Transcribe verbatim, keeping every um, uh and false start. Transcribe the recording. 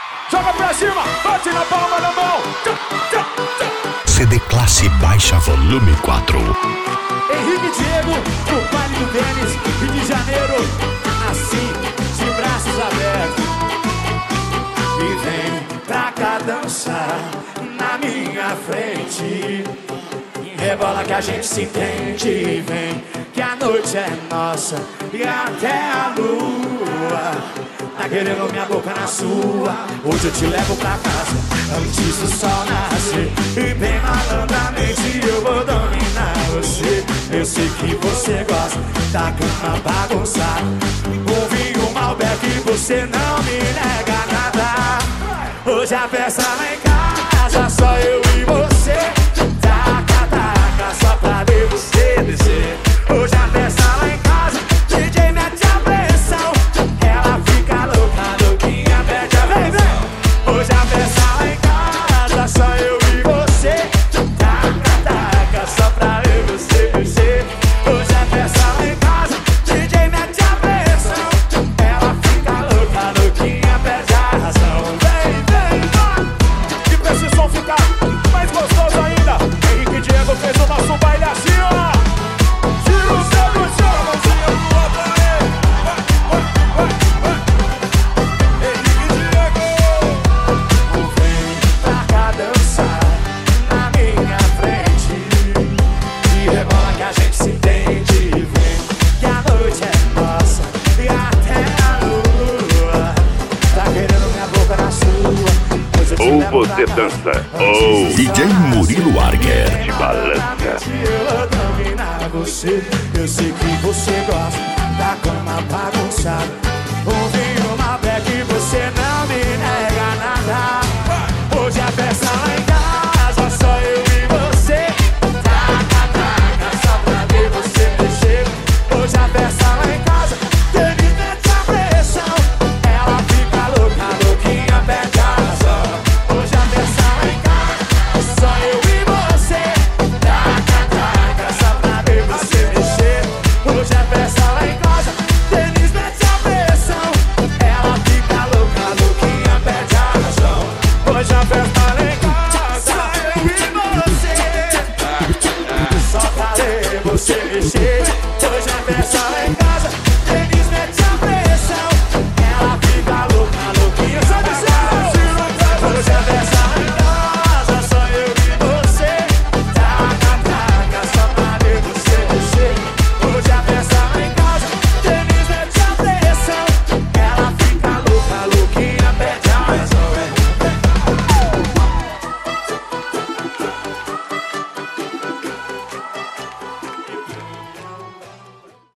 Joga pra cima, bate na palma da mão. C D Classe Baixa Volume quatro. Henrique Diego, o baile do tênis, Rio de Janeiro, assim, de braços abertos. E vem pra cá dançar na minha frente. Rebola que a gente se entende. Vem que a noite é nossa e até a lua tá querendo minha boca na sua. Hoje eu te levo pra casa antes do sol nascer. E bem malandramente eu vou dominar você. Eu sei que você gosta da cama bagunçada. Um vinho Malbec e você não me nega nada. Hoje a festa lá em casa, só eu e você. Taca, taca, só pra ver você descer. Hoje a festa lá em casa, D J mete a pressão. Ela fica louca, louquinha, pede a vem. Hoje a festa lá em casa, só eu e você. Taca, taca, só pra ver você descer. Hoje a festa lá em casa, D J mete a pressão. Ela fica louca, louquinha, pede a razão. Vem, vem, vai. E pra esse som ficar mais gostoso ainda, Henrique Diego fez o nosso baile assim, ó. Tira o seu do chão, a mãozinha pro outro aí. Vai, vai, vai. Henrique Diego. Vem pra cá dançar na minha frente. E rebola que a gente se entende. Vem que a noite é nossa e até a lua tá querendo minha boca na sua. Ou você dança, ou D J Murilo Arger. te balança. Eu dominar você. Eu sei que você gosta da cama bagunçada.